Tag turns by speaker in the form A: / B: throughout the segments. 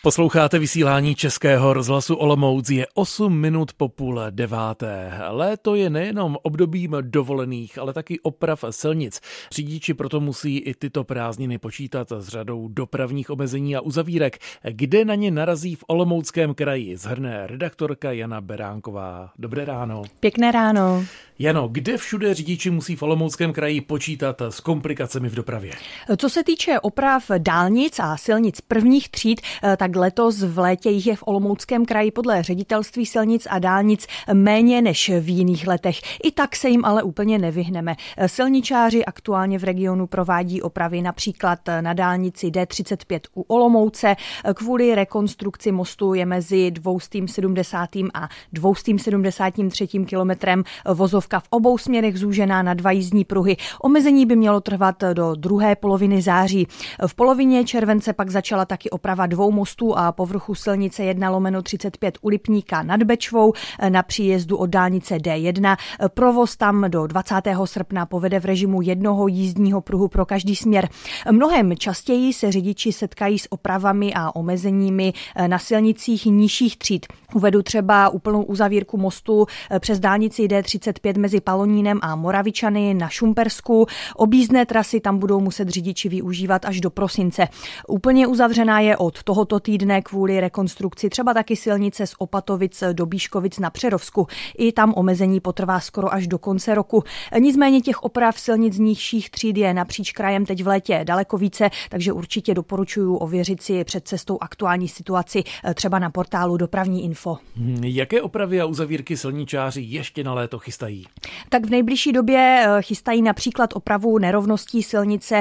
A: Posloucháte vysílání Českého rozhlasu Olomouc, je 8 minut po 8:30. Léto je nejenom obdobím dovolených, ale taky oprav silnic. Řidiči proto musí i tyto prázdniny počítat s řadou dopravních omezení a uzavírek. Kde na ně narazí v Olomouckém kraji, shrne redaktorka Jana Beránková. Dobré ráno.
B: Pěkné ráno.
A: Jano, kde všude řidiči musí v Olomouckém kraji počítat s komplikacemi v dopravě?
B: Co se týče oprav dálnic a silnic prvních tříd, tak letos v létě jich je v Olomouckém kraji podle Ředitelství silnic a dálnic méně než v jiných letech. I tak se jim ale úplně nevyhneme. Silničáři aktuálně v regionu provádí opravy například na dálnici D35 u Olomouce. Kvůli rekonstrukci mostu je mezi 270. a 273. kilometrem vozovka v obou směrech zúžená na 2 jízdní pruhy. Omezení by mělo trvat do druhé poloviny září. V polovině července pak začala taky oprava 2 mostů a povrchu silnice 1/35 u Lipníka nad Bečvou na příjezdu od dálnice D1. Provoz tam do 20. srpna povede v režimu 1 jízdního pruhu pro každý směr. Mnohem častěji se řidiči setkají s opravami a omezeními na silnicích nižších tříd. Uvedu třeba úplnou uzavírku mostu přes dálnici D35 mezi Palonínem a Moravičany na Šumpersku. Objízdné trasy tam budou muset řidiči využívat až do prosince. Úplně uzavřená je od tohoto týdne kvůli rekonstrukci třeba taky silnice z Opatovic do Bíškovic na Přerovsku. I tam omezení potrvá skoro až do konce roku. Nicméně těch oprav silnic nižších tříd je napříč krajem teď v létě daleko více, takže určitě doporučuji ověřit si před cestou aktuální situaci třeba na portálu Dopravní info.
A: Jaké opravy a uzavírky silničáři ještě na léto chystají?
B: Tak v nejbližší době chystají například opravu nerovností silnice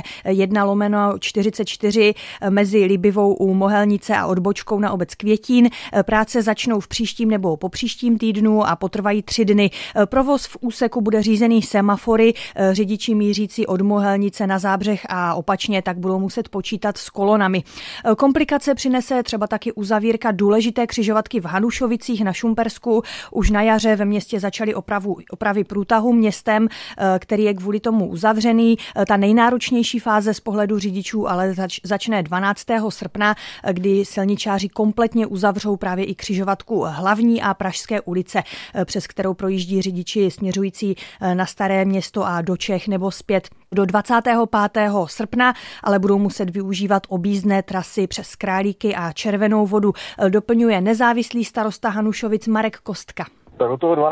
B: 1/44 mezi Libivou u Mohelnice a odbočkou na obec Květín. Práce začnou v příštím nebo po příštím týdnu a potrvají 3 dny. Provoz v úseku bude řízený semafory. Řidiči mířící od Mohelnice na Zábřeh a opačně tak budou muset počítat s kolonami. Komplikace přinese třeba taky uzavírka důležité křižovatky v Hanušovicích na Šumpersku. Už na jaře ve městě začaly opravy průtahu městem, který je kvůli tomu uzavřený. Ta nejnáročnější fáze z pohledu řidičů ale začne 12. srpna, kdy silničáři kompletně uzavřou právě i křižovatku Hlavní a Pražské ulice, přes kterou projíždí řidiči směřující na Staré Město a do Čech nebo zpět. Do 25. srpna ale budou muset využívat objízdné trasy přes Králíky a Červenou Vodu, doplňuje nezávislý starosta Hanušovic Marek Kostka.
C: Tak od toho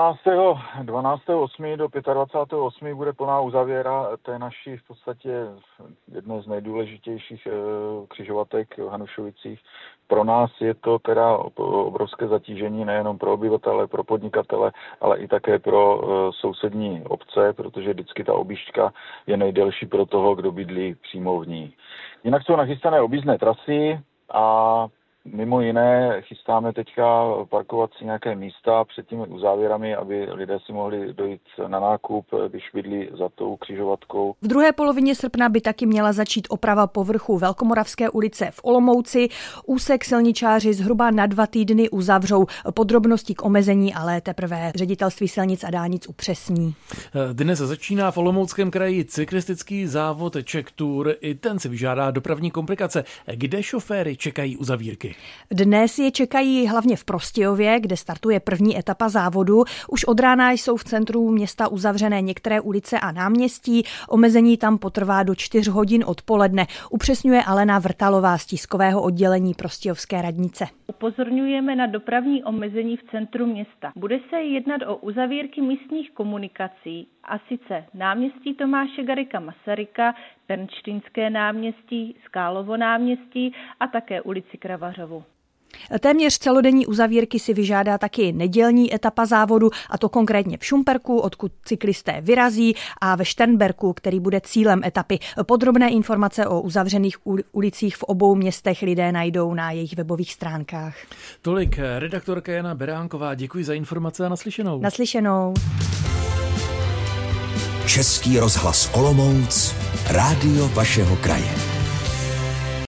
C: 12.8. do 25.8. bude plná uzavěra té naší v podstatě jedné z nejdůležitějších křižovatek v Hanušovicích. Pro nás je to teda obrovské zatížení nejenom pro obyvatele, pro podnikatele, ale i také pro sousední obce, protože vždycky ta objížďka je nejdelší pro toho, kdo bydlí přímo v ní. Jinak jsou nachystané objízdné trasy a mimo jiné chystáme teďka parkovat si nějaké místa před těmi uzávěrami, aby lidé si mohli dojít na nákup, když bydlí za tou křižovatkou.
B: V druhé polovině srpna by taky měla začít oprava povrchu Velkomoravské ulice v Olomouci. Úsek silničáři zhruba na 2 týdny uzavřou. Podrobnosti k omezení ale teprve Ředitelství silnic a dálnic upřesní.
A: Dnes začíná v Olomouckém kraji cyklistický závod Czech Tour. I ten si vyžádá dopravní komplikace. Kde šoféry čekají uzavírky?
B: Dnes je čekají hlavně v Prostějově, kde startuje první etapa závodu. Už od rána jsou v centru města uzavřené některé ulice a náměstí. Omezení tam potrvá do 4 hodin odpoledne, upřesňuje Alena Vrtalová z tiskového oddělení Prostějovské radnice.
D: Upozorňujeme na dopravní omezení v centru města. Bude se jednat o uzavírky místních komunikací, a sice náměstí Tomáše Garrigua Masaryka, Pernštejnské náměstí, Skálovo náměstí a také ulici Kravařovu.
B: Téměř celodenní uzavírky si vyžádá taky nedělní etapa závodu, a to konkrétně v Šumperku, odkud cyklisté vyrazí, a ve Šternberku, který bude cílem etapy. Podrobné informace o uzavřených ulicích v obou městech lidé najdou na jejich webových stránkách.
A: Tolik redaktorka Jana Beránková. Děkuji za informace a naslyšenou.
B: Naslyšenou.
E: Český rozhlas Olomouc, rádio vašeho kraje.